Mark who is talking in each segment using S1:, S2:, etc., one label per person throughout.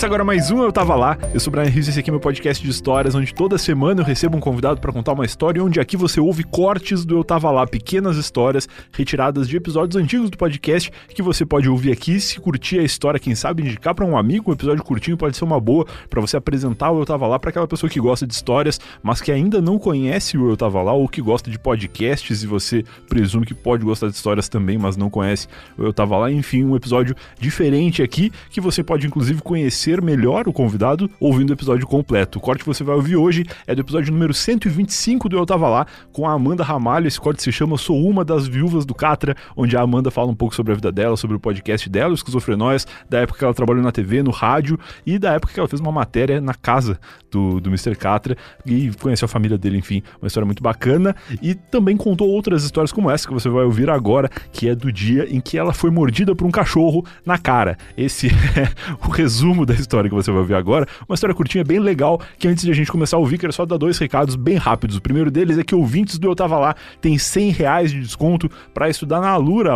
S1: Começa agora mais um Eu Tava Lá. Eu sou o Brian Rios e esse aqui é meu podcast de histórias, onde toda semana eu recebo um convidado para contar uma história, onde aqui você ouve cortes do Eu Tava Lá, pequenas histórias retiradas de episódios antigos do podcast que você pode ouvir aqui. Se curtir a história, quem sabe indicar para um amigo, um episódio curtinho pode ser uma boa para você apresentar o Eu Tava Lá para aquela pessoa que gosta de histórias, mas que ainda não conhece o Eu Tava Lá ou que gosta de podcasts e você presume que pode gostar de histórias também, mas não conhece o Eu Tava Lá. Enfim, um episódio diferente aqui que você pode inclusive conhecer melhor o convidado ouvindo o episódio completo. O corte que você vai ouvir hoje é do episódio número 125 do Eu Tava Lá, com a Amanda Ramalho. Esse corte se chama Sou Uma das Viúvas do Catra, onde a Amanda fala um pouco sobre a vida dela, sobre o podcast dela, o Esquizofrenóias, da época que ela trabalhou na TV, no rádio, e da época que ela fez uma matéria na casa do Mr. Catra, e conheceu a família dele, enfim, uma história muito bacana, e também contou outras histórias como essa que você vai ouvir agora, que é do dia em que ela foi mordida por um cachorro na cara. Esse é o resumo da história que você vai ouvir agora, uma história curtinha, bem legal, que antes de a gente começar a ouvir, quero só dar dois recados bem rápidos. O primeiro deles é que ouvintes do Eu Tava Lá tem R$100 de desconto para estudar na Alura,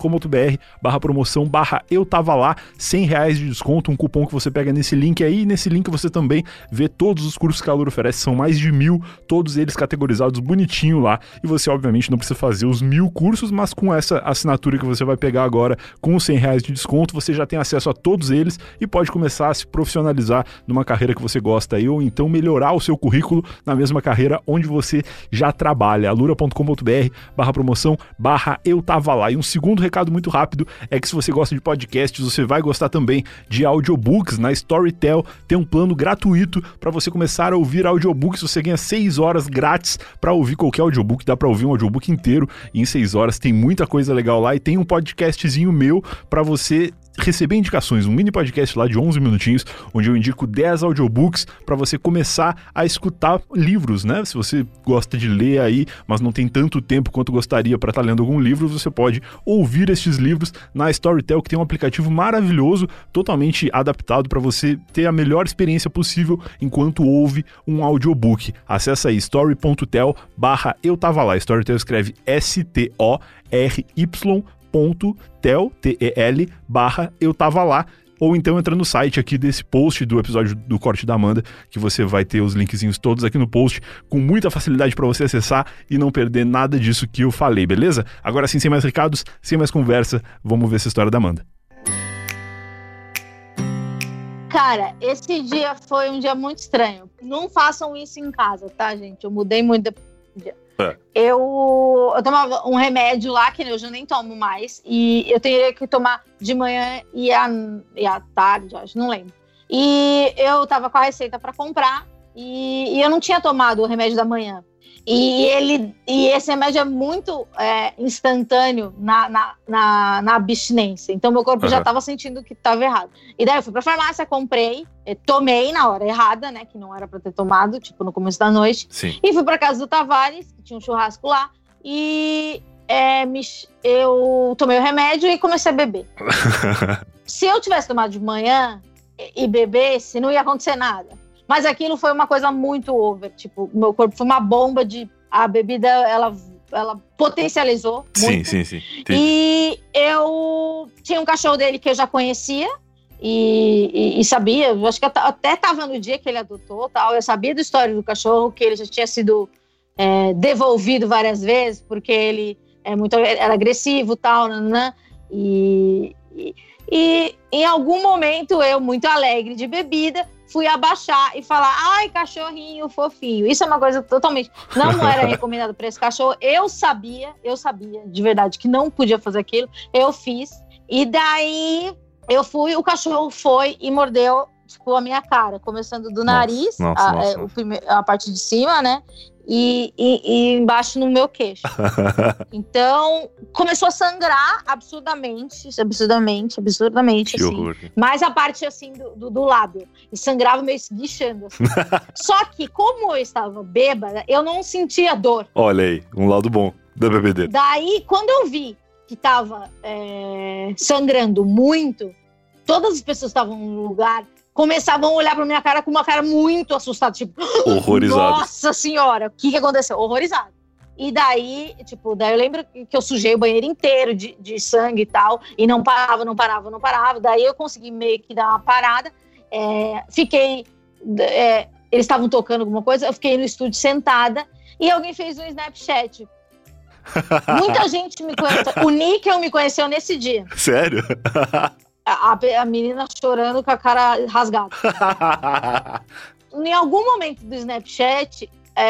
S1: alura.com.br/promoção/Eu Tava Lá, R$100 de desconto, um cupom que você pega nesse link aí, e nesse link você também vê todos os cursos que a Alura oferece, são mais de 1.000, todos eles categorizados bonitinho lá, e você obviamente não precisa fazer os 1.000 cursos, mas com essa assinatura que você vai pegar agora, com os R$100 de desconto, você já tem acesso a todos eles e pode começar a se profissionalizar numa carreira que você gosta aí, ou então melhorar o seu currículo na mesma carreira onde você já trabalha. alura.com.br/promoção/Eu Tava Lá. E um segundo recado muito rápido é que se você gosta de podcasts, você vai gostar também de audiobooks. Na Storytel tem um plano gratuito para você começar a ouvir audiobooks. Você ganha 6 horas grátis para ouvir qualquer audiobook, dá para ouvir um audiobook inteiro em 6 horas. Tem muita coisa legal lá e tem um podcastzinho meu para você receber indicações, um mini podcast lá de 11 minutinhos, onde eu indico 10 audiobooks para você começar a escutar livros, né? Se você gosta de ler aí, mas não tem tanto tempo quanto gostaria para estar lendo algum livro, você pode ouvir estes livros na Storytel, que tem um aplicativo maravilhoso, totalmente adaptado para você ter a melhor experiência possível enquanto ouve um audiobook. Acesse aí story.tel/Eu Tava Lá. Storytel escreve story.tel/Eu Tava Lá, ou então entra no site aqui desse post do episódio do corte da Amanda, que você vai ter os linkzinhos todos aqui no post, com muita facilidade para você acessar e não perder nada disso que eu falei, beleza? Agora sim, sem mais recados, sem mais conversa, vamos ver essa história da Amanda.
S2: Cara, esse dia foi um dia muito estranho. Não façam isso em casa, tá, gente? Eu mudei muito depois desse dia. Eu tomava um remédio lá, que eu já nem tomo mais, e eu teria que tomar de manhã e à tarde, acho, não lembro. E eu tava com a receita para comprar, e eu não tinha tomado o remédio da manhã. E esse remédio é muito instantâneo na abstinência. Então meu corpo já estava sentindo que estava errado. E daí eu fui pra farmácia, comprei, tomei na hora errada, né? Que não era pra ter tomado, tipo no começo da noite.
S1: Sim.
S2: E fui pra casa do Tavares, que tinha um churrasco lá. E eu tomei o remédio e comecei a beber. Se eu tivesse tomado de manhã e bebesse, não ia acontecer nada. Mas aquilo foi uma coisa muito over, tipo, meu corpo foi uma bomba a bebida, ela potencializou muito.
S1: Sim.
S2: E eu tinha um cachorro dele que eu já conhecia e sabia, eu acho que até estava no dia que ele adotou, tal, eu sabia da história do cachorro, que ele já tinha sido devolvido várias vezes, porque ele era agressivo, tal, e em algum momento eu, muito alegre de bebida, fui abaixar e falar, ai, cachorrinho fofinho. Isso é uma coisa totalmente... Não era recomendado para esse cachorro. Eu sabia, de verdade, que não podia fazer aquilo. Eu fiz. E daí, o cachorro foi e mordeu, tipo, a minha cara. Começando do nariz, a parte de cima, né? E embaixo no meu queixo. Então, começou a sangrar absurdamente,
S1: que
S2: assim.
S1: horror.
S2: Mas a parte, assim, do lábio. E sangrava meio esguichando, assim. Só que, como eu estava bêbada, eu não sentia dor.
S1: Olha aí, um lado bom da bebedeira.
S2: Daí, quando eu vi que estava sangrando muito, todas as pessoas que estavam no lugar começavam a olhar pra minha cara com uma cara muito assustada, tipo...
S1: Horrorizado.
S2: Nossa senhora, o que aconteceu? Horrorizado. E daí, tipo, eu lembro que eu sujei o banheiro inteiro de sangue e tal, e não parava. Daí eu consegui meio que dar uma parada. Fiquei... eles estavam tocando alguma coisa, eu fiquei no estúdio sentada e alguém fez um Snapchat. Muita gente me conheceu. O Níquel me conheceu nesse dia.
S1: Sério?
S2: A menina chorando com a cara rasgada. Em algum momento do Snapchat,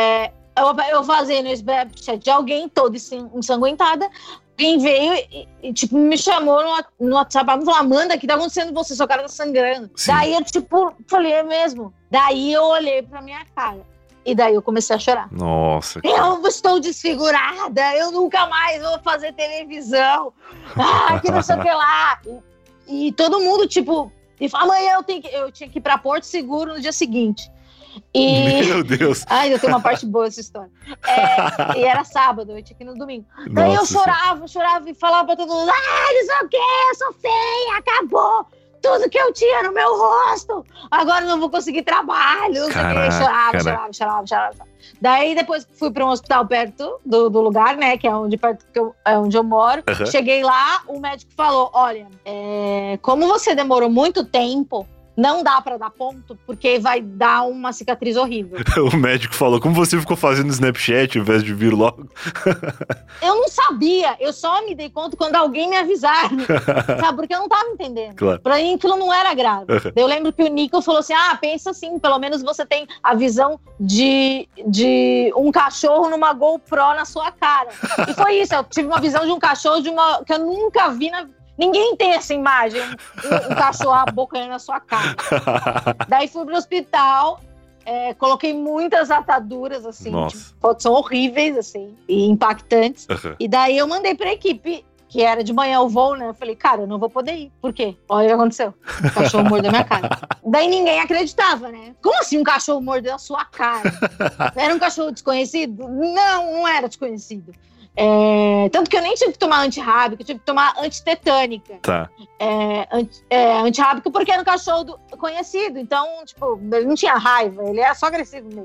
S2: eu vazei no Snapchat de alguém toda ensanguentada. Alguém veio e tipo, me chamou no WhatsApp, me falou: Amanda, o que tá acontecendo com você? Seu cara tá sangrando. Sim. Daí eu, tipo, falei: é mesmo? Daí eu olhei pra minha cara. E daí eu comecei a chorar.
S1: Nossa.
S2: Eu estou desfigurada, eu nunca mais vou fazer televisão. Que não sei o que lá. E todo mundo, tipo, amanhã eu tinha que ir pra Porto Seguro no dia seguinte.
S1: Meu Deus.
S2: Ainda tem uma parte boa dessa história. E era sábado, eu tinha que ir no domingo. Daí eu chorava e falava pra todo mundo: não sei o que, eu sou feia, acabou. Tudo que eu tinha no meu rosto, agora eu não vou conseguir trabalho. Chorava. Daí depois fui para um hospital perto do lugar, né, que é onde eu moro. Uhum. Cheguei lá, o médico falou: olha, como você demorou muito tempo, não dá pra dar ponto, porque vai dar uma cicatriz horrível.
S1: O médico falou: como você ficou fazendo Snapchat ao invés de vir logo?
S2: Eu não sabia, eu só me dei conta quando alguém me avisaram, sabe? Porque eu não tava entendendo. Claro. Pra mim aquilo não era grave. Uhum. Eu lembro que o Nico falou assim: pensa assim, pelo menos você tem a visão de um cachorro numa GoPro na sua cara. E foi isso, eu tive uma visão de um cachorro que eu nunca vi Ninguém tem essa imagem, um cachorro abocanhando na sua cara. Daí fui pro hospital, coloquei muitas ataduras, assim, tipo, são horríveis, assim, e impactantes. Uhum. E daí eu mandei pra equipe, que era de manhã o voo, né? Eu falei: cara, eu não vou poder ir. Por quê? Olha o que aconteceu. O cachorro mordeu minha cara. Daí ninguém acreditava, né? Como assim um cachorro mordeu a sua cara? Era um cachorro desconhecido? Não era desconhecido. Tanto que eu nem tive que tomar antirrábico, eu tive que tomar antitetânica.
S1: Tá.
S2: Antirrábico porque era um cachorro conhecido. Então, tipo, ele não tinha raiva, ele era só agressivo mesmo.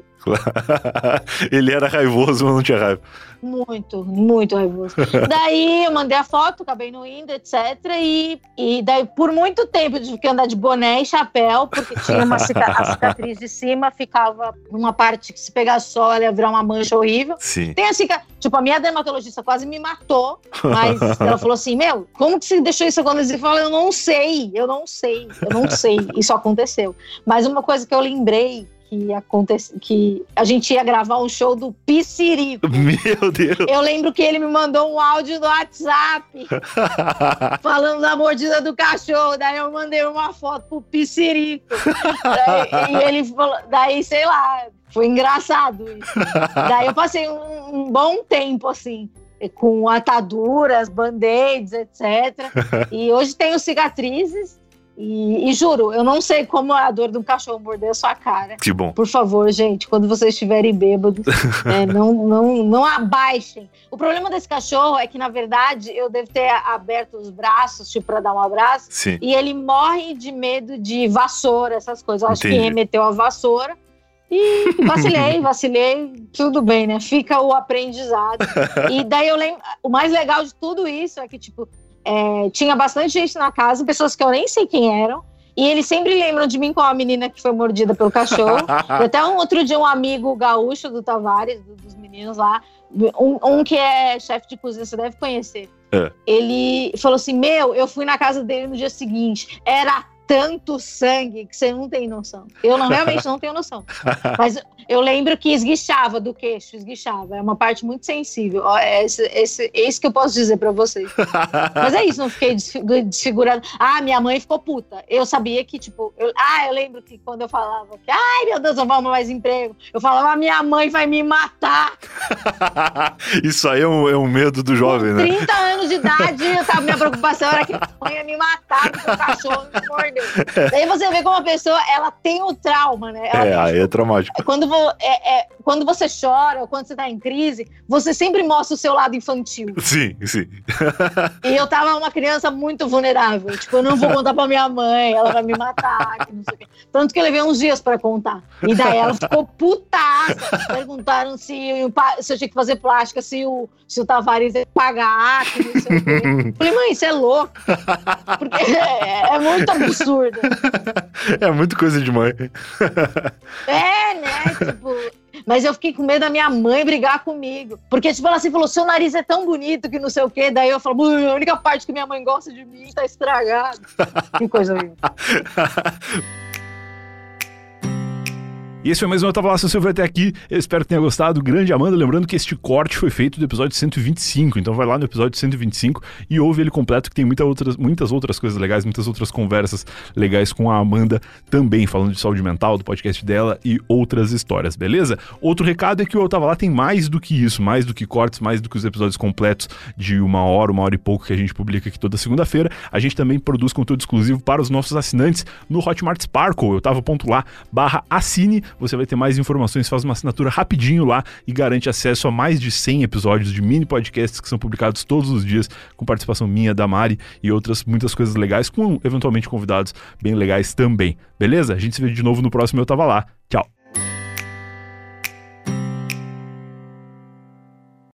S1: Ele era raivoso, mas não tinha raiva.
S2: Muito, muito raivoso. Daí eu mandei a foto, acabei não indo, etc. E daí por muito tempo eu tive que andar de boné e chapéu, porque tinha a cicatriz de cima, ficava numa parte que se pegasse sol, ela ia virar uma mancha horrível. Sim. Tem a cicatriz, tipo, a minha dermatologista quase me matou, mas ela falou assim: meu, como que você deixou isso acontecer? Eu falei: eu não sei. Isso aconteceu. Mas uma coisa que eu lembrei, que a gente ia gravar um show do Piscirico.
S1: Meu Deus! Eu
S2: lembro que ele me mandou um áudio no WhatsApp falando da mordida do cachorro. Daí eu mandei uma foto pro Piscirico. E ele falou, daí sei lá, foi engraçado isso. Daí eu passei um bom tempo assim, com ataduras, band-aids, etc. E hoje tenho cicatrizes. E juro, eu não sei como é a dor de um cachorro morder a sua cara.
S1: Que bom.
S2: Por favor, gente, quando vocês estiverem bêbados, não abaixem. O problema desse cachorro é que, na verdade, eu devo ter aberto os braços, tipo, pra dar um abraço. Sim. E ele morre de medo de vassoura, essas coisas. Eu acho que remeteu a vassoura. E vacilei, tudo bem, né? Fica o aprendizado. E daí eu lembro, o mais legal de tudo isso é que, tipo, tinha bastante gente na casa, pessoas que eu nem sei quem eram, e eles sempre lembram de mim como a menina que foi mordida pelo cachorro. E até outro dia um amigo gaúcho do Tavares, dos meninos lá, um que é chefe de cozinha, você deve conhecer. Ele falou assim: eu fui na casa dele no dia seguinte, era tanto sangue que você não tem noção. Eu realmente não tenho noção. Mas eu lembro que esguichava do queixo, é uma parte muito sensível. É isso que eu posso dizer pra vocês. Mas é isso, não fiquei desfigurada. Minha mãe ficou puta. Eu sabia que, tipo, eu lembro que quando eu falava que, meu Deus, eu vou arrumar mais emprego, eu falava: minha mãe vai me matar.
S1: Isso aí é um medo do jovem, né?
S2: 30 anos de idade, minha preocupação era que minha mãe ia me matar porque o cachorro me mordeu. Daí você vê como a pessoa, ela tem o trauma, né?
S1: Aí é traumático.
S2: Quando você chora ou quando você tá em crise, você sempre mostra o seu lado infantil.
S1: Sim.
S2: E eu tava uma criança muito vulnerável. Tipo, eu não vou contar pra minha mãe, ela vai me matar, que não sei o quê. Tanto que eu levei uns dias pra contar. E daí ela ficou putaça. Perguntaram se eu tinha que fazer plástica, se o Tavares ia pagar, que não sei o quê. Falei: mãe, isso é louco. Porque é muito absurdo. absurda.
S1: É muito coisa de mãe.
S2: Né? Tipo... Mas eu fiquei com medo da minha mãe brigar comigo. Porque, tipo, ela assim falou, seu nariz é tão bonito que não sei o quê. Daí eu falo, a única parte que minha mãe gosta de mim tá estragada. Que coisa horrível.
S1: E esse foi mais um Eu Tava Lá, se você foi até aqui. Eu espero que tenha gostado. Grande Amanda. Lembrando que este corte foi feito do episódio 125. Então vai lá no episódio 125 e ouve ele completo, que tem muitas outras coisas legais, muitas outras conversas legais com a Amanda também, falando de saúde mental, do podcast dela e outras histórias, beleza? Outro recado é que o Eu Tava Lá tem mais do que isso, mais do que cortes, mais do que os episódios completos de uma hora e pouco que a gente publica aqui toda segunda-feira. A gente também produz conteúdo exclusivo para os nossos assinantes no Hotmart Sparkle. Eu tava.lá/assine. Você vai ter mais informações, faz uma assinatura rapidinho lá e garante acesso a mais de 100 episódios de mini podcasts que são publicados todos os dias, com participação minha, da Mari e muitas coisas legais, com eventualmente convidados bem legais também. Beleza? A gente se vê de novo no próximo Eu Tava Lá. Tchau!